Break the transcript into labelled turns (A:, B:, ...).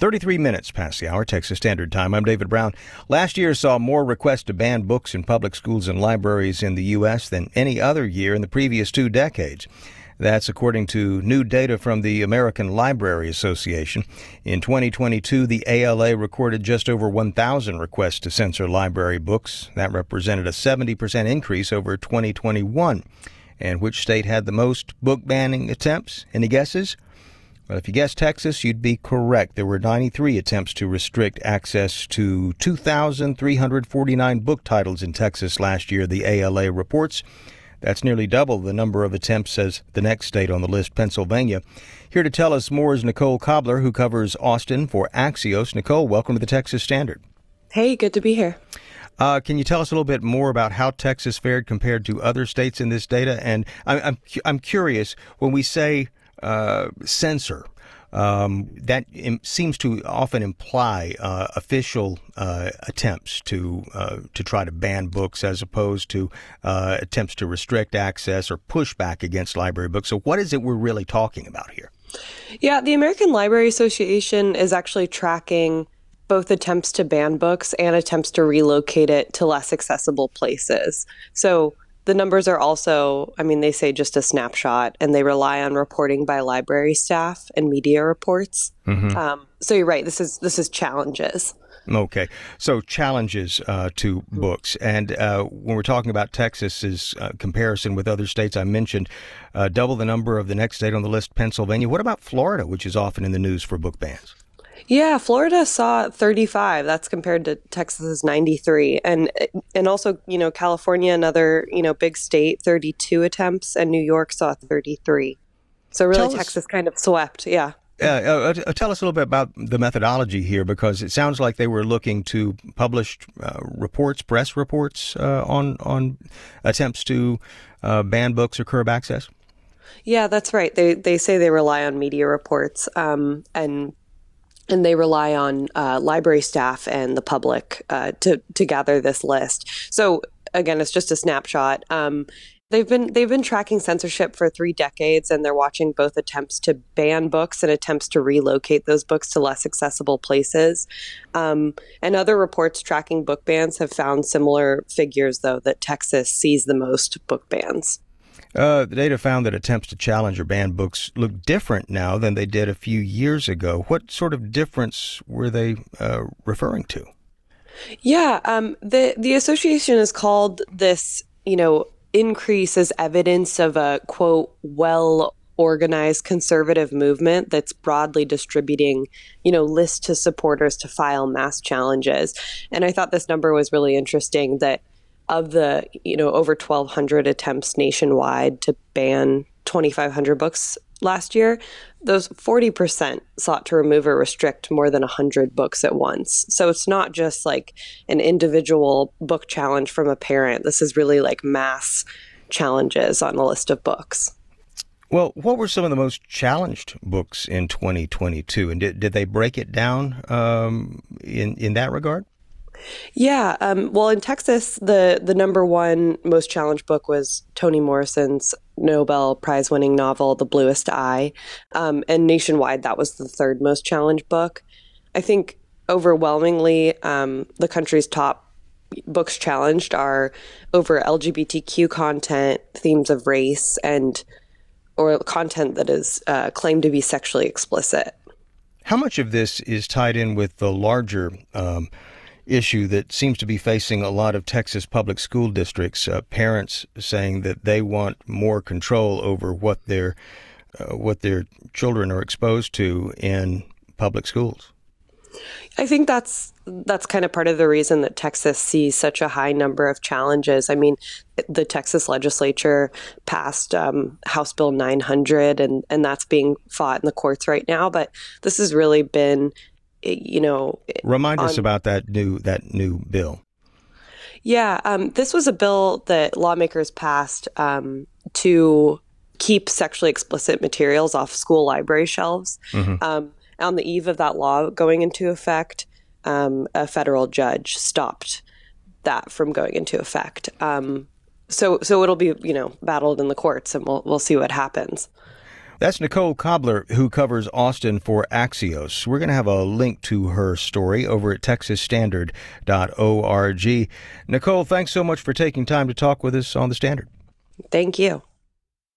A: 33 minutes past the hour, Texas Standard Time. I'm David Brown. Last year saw more requests to ban books in public schools and libraries in the U.S. than any other year in the previous 2 decades. That's according to new data from the American Library Association. In 2022, the ALA recorded just over 1,000 requests to censor library books. That represented a 70% increase over 2021. And which state had the most book banning attempts? Any guesses? Well, if you guessed Texas, you'd be correct. There were 93 attempts to restrict access to 2,349 book titles in Texas last year, the ALA reports. That's nearly double the number of attempts as the next state on the list, Pennsylvania. Here to tell us more is Nicole Cobbler, who covers Austin for Axios. Nicole, welcome to the Texas Standard.
B: Hey, good to be here.
A: Can you tell us a little bit more about how Texas fared compared to other states in this data? And I'm curious, when we say censor, that seems to often imply official attempts to try to ban books as opposed to attempts to restrict access or push back against library books. So what is it we're really talking about here?
B: Yeah, the American Library Association is actually tracking both attempts to ban books and attempts to relocate it to less accessible places. So the numbers are also, they say just a snapshot, and they rely on reporting by library staff and media reports. Mm-hmm. So you're right. This is challenges.
A: Okay. So challenges to books. And when we're talking about Texas's comparison with other states I mentioned, double the number of the next state on the list, Pennsylvania. What about Florida, which is often in the news for book bans?
B: Yeah, Florida saw 35. That's compared to Texas's 93. And also, California, another, big state, 32 attempts, and New York saw 33. So really Texas kind of swept. Yeah.
A: Tell us a little bit about the methodology here, because it sounds like they were looking to publish press reports on attempts to ban books or curb access.
B: Yeah, that's right. They say they rely on media reports and they rely on library staff and the public to gather this list. So again, it's just a snapshot. They've been tracking censorship for 3 decades, and they're watching both attempts to ban books and attempts to relocate those books to less accessible places. And other reports tracking book bans have found similar figures, though, that Texas sees the most book bans.
A: The data found that attempts to challenge or ban books look different now than they did a few years ago. What sort of difference were they referring to?
B: Yeah, the association has called this, increase as evidence of a, quote, well-organized conservative movement that's broadly distributing, lists to supporters to file mass challenges. And I thought this number was really interesting, that of the, over 1,200 attempts nationwide to ban 2,500 books last year, those 40% sought to remove or restrict more than 100 books at once. So it's not just like an individual book challenge from a parent. This is really like mass challenges on a list of books.
A: Well, what were some of the most challenged books in 2022? And did they break it down in that regard?
B: Yeah. Well, in Texas, the number one most challenged book was Toni Morrison's Nobel Prize-winning novel, The Bluest Eye. And nationwide, that was the 3rd most challenged book. I think overwhelmingly, the country's top books challenged are over LGBTQ content, themes of race, or content that is claimed to be sexually explicit.
A: How much of this is tied in with the larger issue that seems to be facing a lot of Texas public school districts, parents saying that they want more control over what their children are exposed to in public schools?
B: I think that's kind of part of the reason that Texas sees such a high number of challenges. I mean, the Texas legislature passed House Bill 900, and that's being fought in the courts right now. But this has really been,
A: remind us about that new bill.
B: Yeah, this was a bill that lawmakers passed to keep sexually explicit materials off school library shelves. Mm-hmm. On the eve of that law going into effect, a federal judge stopped that from going into effect. So it'll be, battled in the courts, and we'll see what happens.
A: That's Nicole Cobbler, who covers Austin for Axios. We're going to have a link to her story over at texasstandard.org. Nicole, thanks so much for taking time to talk with us on The Standard.
B: Thank you.